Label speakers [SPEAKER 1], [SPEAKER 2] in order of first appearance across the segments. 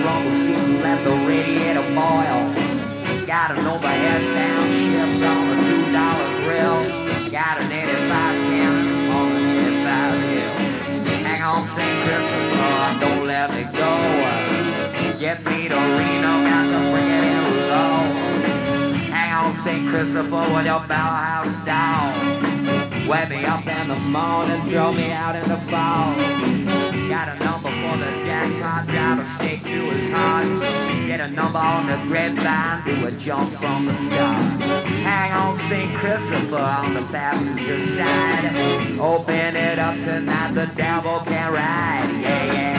[SPEAKER 1] rumble seat and let the radiator boil. Got an overhead downshift on a $2 grill. Got an 85 cannon on an 85 hill. Hang on, St. Christopher, don't let me go. Get me to Reno, got to bring it in low. Hang on, St. Christopher, with your bell house down. Wake me up in the morning, throw me out in the fall. Got a number for the jackpot, drive a stake through his heart. Get a number on the grapevine, do a jump from the start. Hang on, St. Christopher, on the passenger side. Open it up tonight, the devil can ride, yeah, yeah.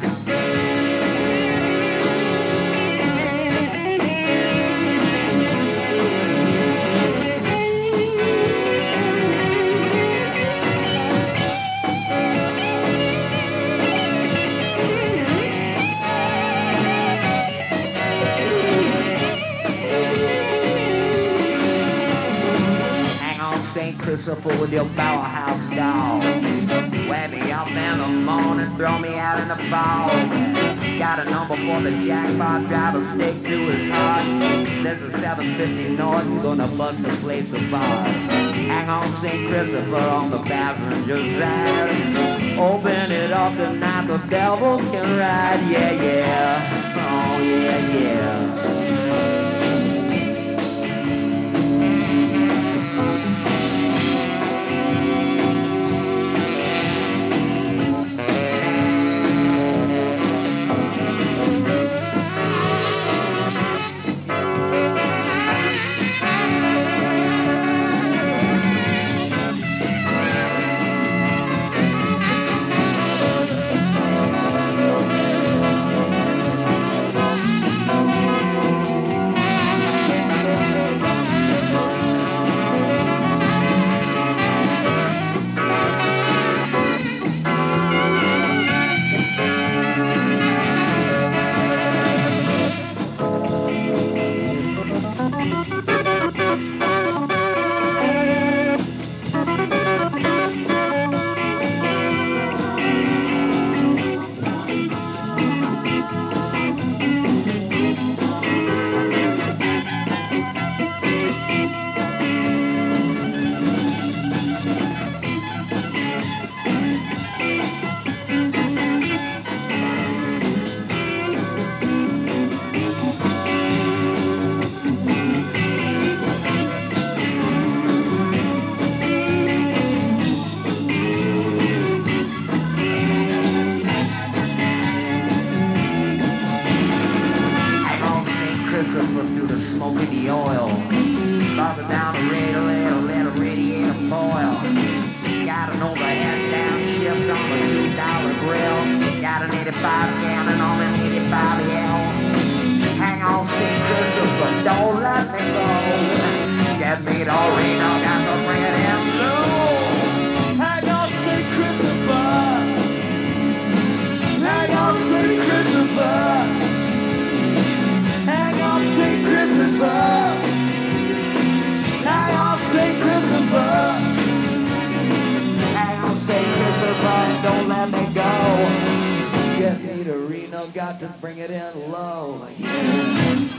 [SPEAKER 1] St. Christopher with your powerhouse dog. Wake me up in the morning, throw me out in the fall. Got a number for the jackpot, drive a stake through his heart. There's a 750 North, gonna bust the place apart. Hang on, St. Christopher, on the passenger side. Open it up tonight, the devil can ride, yeah, yeah. Oh, yeah, yeah. Through the smoke and the oil, farther down the radiator, let a radiator boil. Got an overhead downshift on a $2 grill. Got an 85 cannon on an 85 L. Hang on, St. Christopher, don't let me go. Get me to Reno, got to bring it in low. Hang on, St. Christopher. Hang on, St. Christopher. St. Christopher, hang on, St. Christopher, hang on, St. Christopher, don't let me go. Get me to Reno, got to bring it in low. Yeah.